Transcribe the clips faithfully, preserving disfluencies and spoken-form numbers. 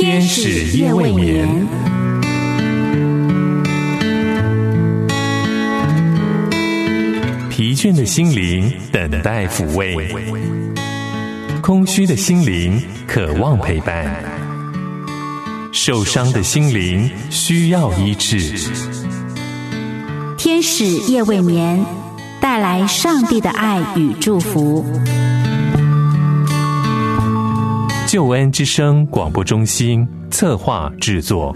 天使夜未眠，疲倦的心灵等待抚慰，空虚的心灵渴望陪伴，受伤的心灵需要医治。 天使夜未眠，带来上帝的爱与祝福。 救恩之声广播中心策划制作。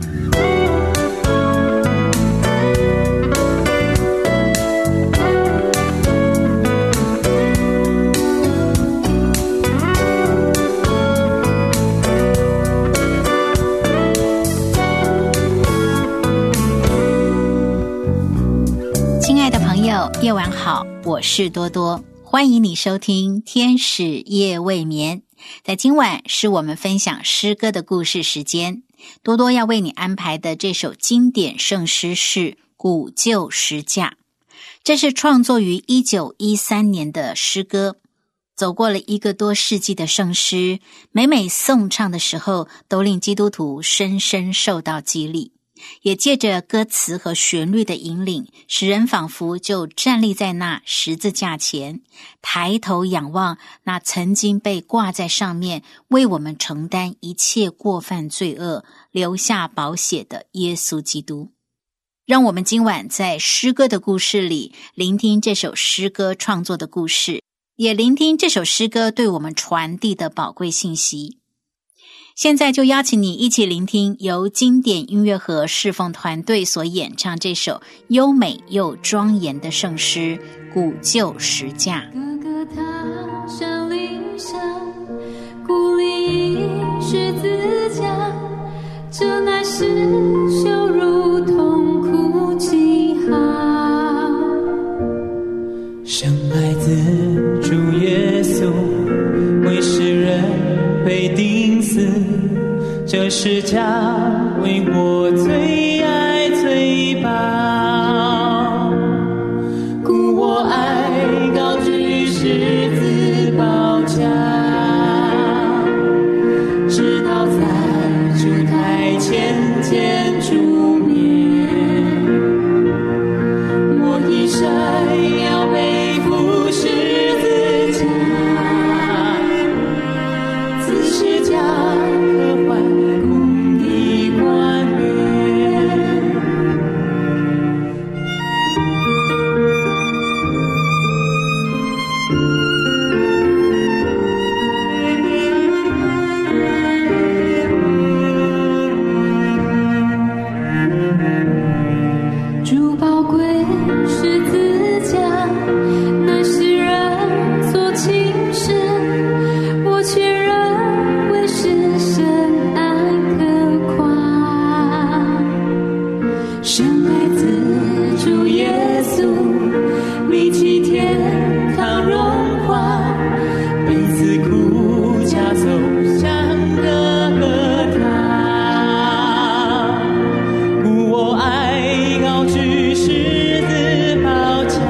亲爱的朋友，夜晚好，我是多多，欢迎你收听天使夜未眠。在今晚是我们分享诗歌的故事时间，多多要为你安排的这首经典圣诗是《古旧十架》，这是创作于一九一三年的诗歌，走过了一个多世纪的圣诗，每每颂唱的时候都令基督徒深深受到激励，也借着歌词和旋律的引领，使人仿佛就站立在那十字架前，抬头仰望那曾经被挂在上面为我们承担一切过犯罪恶留下宝血的耶稣基督。让我们今晚在诗歌的故事里聆听这首诗歌创作的故事，也聆听这首诗歌对我们传递的宝贵信息。现在就邀请你一起聆听由经典音乐盒侍奉团队所演唱这首优美又庄严的圣诗《古旧十架》。 哥哥他山岭上孤立十字架，这乃是羞辱痛苦记号。 生来自主耶稣，为世人被钉死，这十架为我最爱最宝，故我爱高举十字宝架，直到在主台前见主面，我一生要背负十字架，此十架可换公义冠冕。主宝贵十字架，乃是人所轻视，我却认为是神爱可夸。生来自主耶稣，离弃天堂荣华，被自苦架走向哥哥他，故我爱高举十字宝架，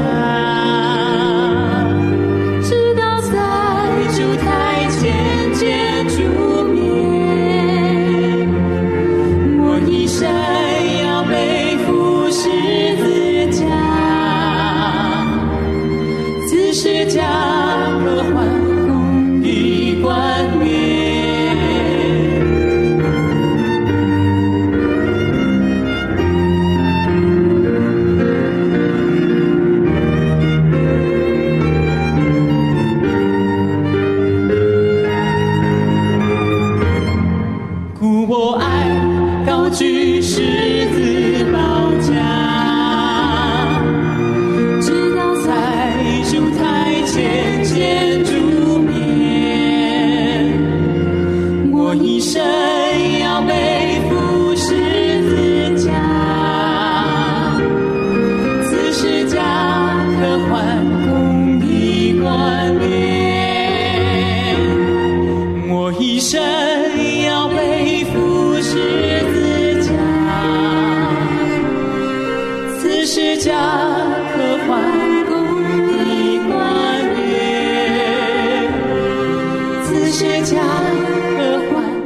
直到在主台前见主面，我一生要背负十字架，此十架可换公义冠冕。故我爱高举十字宝架，直到在主台前见主面，我一生要背负十字架，此十架可换公义冠冕，我一生要背负十字架，此十架可换公义冠冕，此十架可换。 各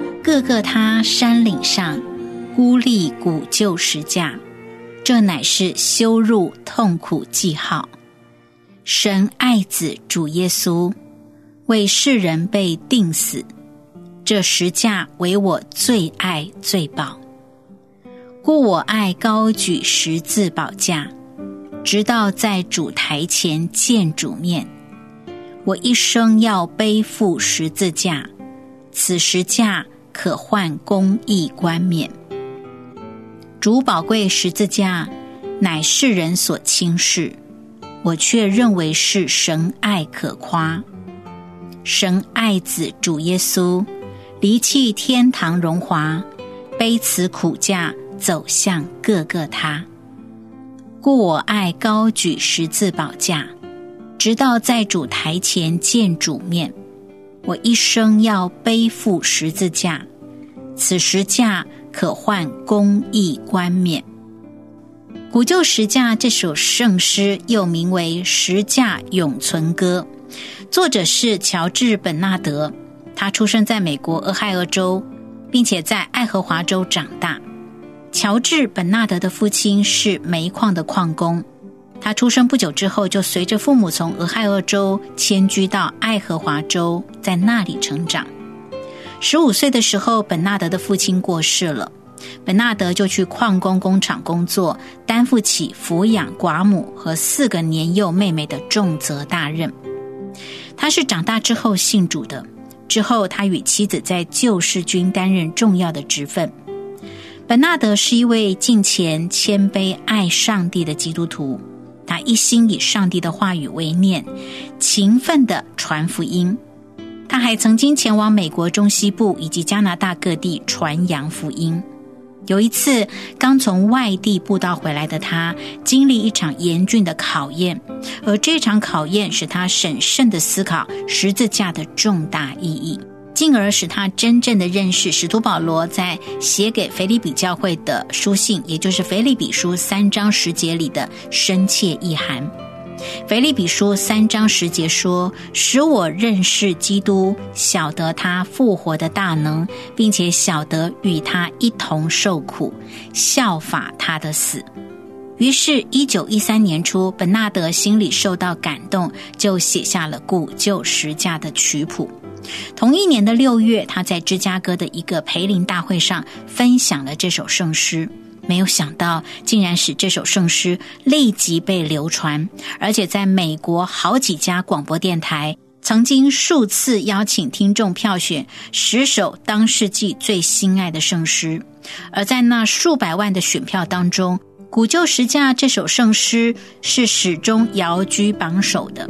各他山岭上，孤立古旧石架，这乃是羞辱痛苦记号。神爱子主耶稣，为世人被钉死，这石架为我最爱最宝。故我爱高举十字宝架，直到在主台前见主面。我一生要背负十字架，此十架可换公义冠冕。主宝贵十字架乃世人所轻视，我却认为是神爱可夸。神爱子主耶稣，离弃天堂荣华，背此苦架走向各各他。故我爱高举十字宝架，直到在主台前见主面。我一生要背负十字架，此十架可换公义冠冕。古旧十架这首圣诗又名为《十架永存歌》，作者是乔治·本纳德，他出生在美国俄亥俄州，并且在爱荷华州长大。乔治·本纳德的父亲是煤矿的矿工，他出生不久之后就随着父母从俄亥俄州迁居到爱荷华州，在那里成长。十五岁的时候，本纳德的父亲过世了，本纳德就去矿工工厂工作，担负起抚养寡母和四个年幼妹妹的重责大任。他是长大之后信主的，之后他与妻子在救世军担任重要的职分。本纳德是一位敬虔、谦卑、爱上帝的基督徒，他一心以上帝的话语为念，勤奋地传福音。他还曾经前往美国中西部以及加拿大各地传扬福音。有一次，刚从外地布道回来的他，经历一场严峻的考验，而这场考验使他审慎地思考十字架的重大意义，进而使他真正的认识使徒保罗在写给腓立比教会的书信，也就是腓立比书三章十节里的深切意涵。腓立比书三章十节说，使我认识基督，晓得他复活的大能，并且晓得与他一同受苦，效法他的死。于是一九一三年初，本纳德心里受到感动，就写下了古旧十架的曲谱。同一年的六月，他在芝加哥的一个培灵大会上分享了这首圣诗，没有想到竟然使这首圣诗立即被流传，而且在美国好几家广播电台曾经数次邀请听众票选十首当世纪最心爱的圣诗，而在那数百万的选票当中，古旧十架这首圣诗是始终遥居榜首的。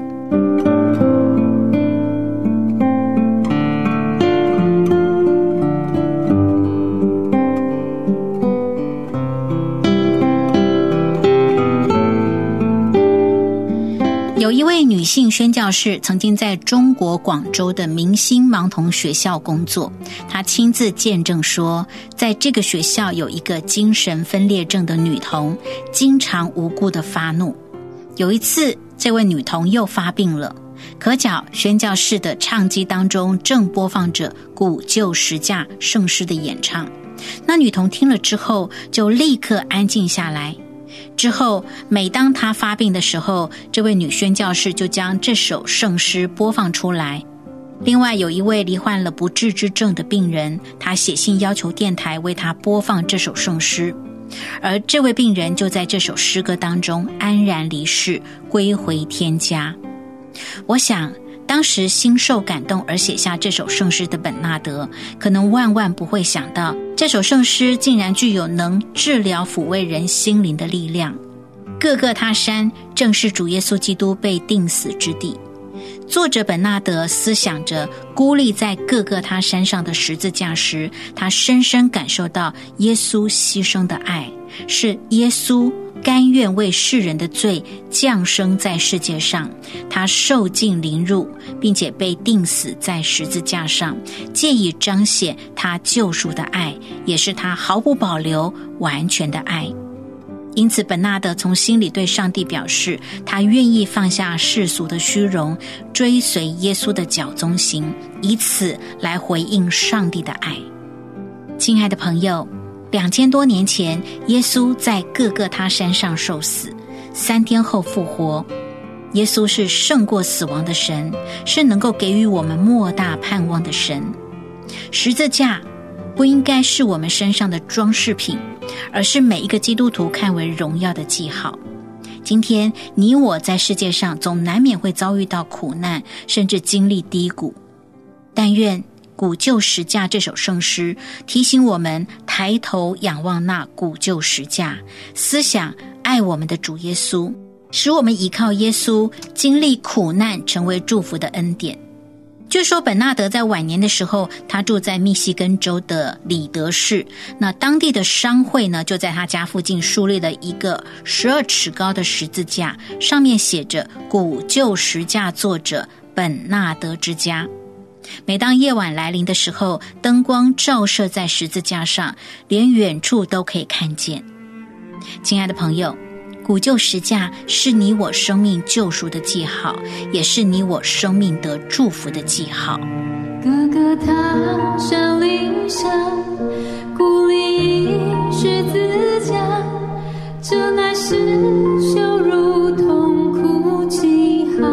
有一位女性宣教士曾经在中国广州的明星盲童学校工作，她亲自见证说，在这个学校有一个精神分裂症的女童，经常无故的发怒。有一次，这位女童又发病了，可巧宣教士的唱机当中正播放着古旧十架圣诗的演唱，那女童听了之后就立刻安静下来。之后每当她发病的时候，这位女宣教士就将这首圣诗播放出来。另外有一位罹患了不治之症的病人，他写信要求电台为他播放这首圣诗，而这位病人就在这首诗歌当中安然离世，归回天家。我想当时心受感动而写下这首圣诗的本纳德，可能万万不会想到，这首圣诗竟然具有能治疗抚慰人心灵的力量。各各他山正是主耶稣基督被钉死之地。作者本纳德思想着孤立在各各他山上的十字架时，他深深感受到耶稣牺牲的爱，是耶稣甘愿为世人的罪降生在世界上，他受尽凌辱，并且被钉死在十字架上，借以彰显他救赎的爱，也是他毫不保留完全的爱。因此本纳德从心里对上帝表示，他愿意放下世俗的虚荣，追随耶稣的脚踪行，以此来回应上帝的爱。 亲爱的朋友，两千多年前，耶稣在各各他山上受死，三天后复活。耶稣是胜过死亡的神，是能够给予我们莫大盼望的神。十字架不应该是我们身上的装饰品，而是每一个基督徒看为荣耀的记号。今天你我在世界上总难免会遭遇到苦难，甚至经历低谷，但愿古旧石架这首圣诗提醒我们抬头仰望那古旧石架，思想爱我们的主耶稣，使我们依靠耶稣经历苦难成为祝福的恩典。据说本纳德在晚年的时候，他住在密西根州的里德市，那当地的商会呢，就在他家附近树立了一个十二尺高的十字架，上面写着古旧石架作者本纳德之家。每当夜晚来临的时候，灯光照射在十字架上，连远处都可以看见。亲爱的朋友，古旧石架是你我生命救赎的记号，也是你我生命得祝福的记号。 各个他山岭上，孤立十字架，这乃是羞辱痛苦记号。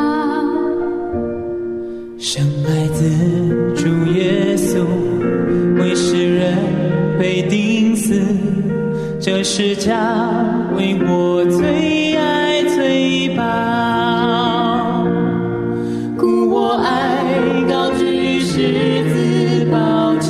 生来自主耶稣，为世人被钉死，这十架为我最爱最宝，故我爱高举十字宝架，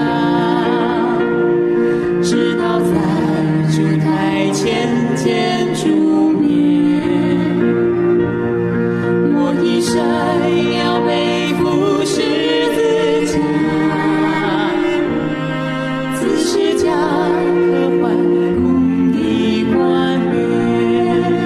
直到在主台前见主面，我一生要背负十字架，此十架可换公义冠冕。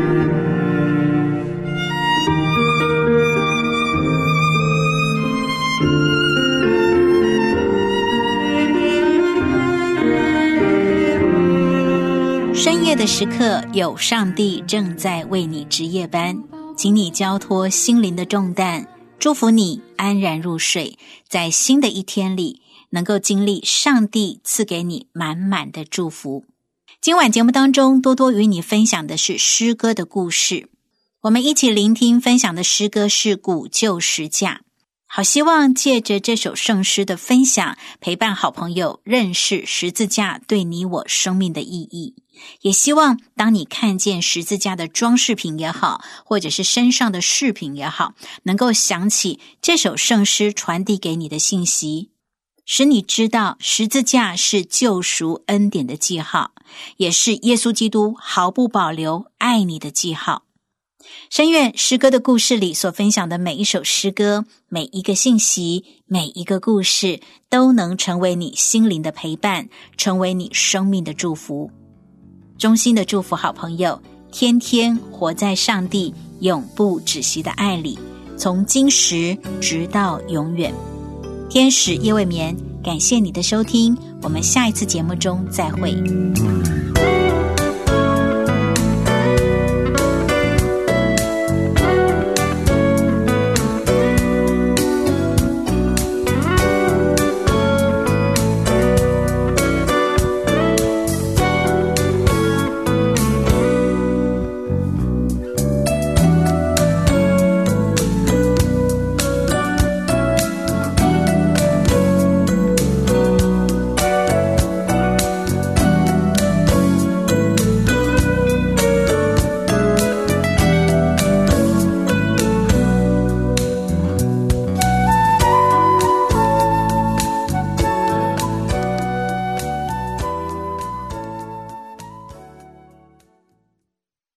深夜的时刻，有上帝正在为你值夜班，请你交托心灵的重担，祝福你安然入睡，在新的一天里能够经历上帝赐给你满满的祝福。今晚节目当中，多多与你分享的是诗歌的故事，我们一起聆听分享的诗歌是古旧石架。好希望借着这首圣诗的分享，陪伴好朋友认识十字架对你我生命的意义。也希望当你看见十字架的装饰品也好，或者是身上的饰品也好，能够想起这首圣诗传递给你的信息，使你知道十字架是救赎恩典的记号，也是耶稣基督毫不保留爱你的记号。深愿诗歌的故事里所分享的每一首诗歌，每一个信息，每一个故事，都能成为你心灵的陪伴，成为你生命的祝福。衷心的祝福好朋友，天天活在上帝永不止息的爱里，从今时直到永远。天使夜未眠，感谢你的收听，我们下一次节目中再会。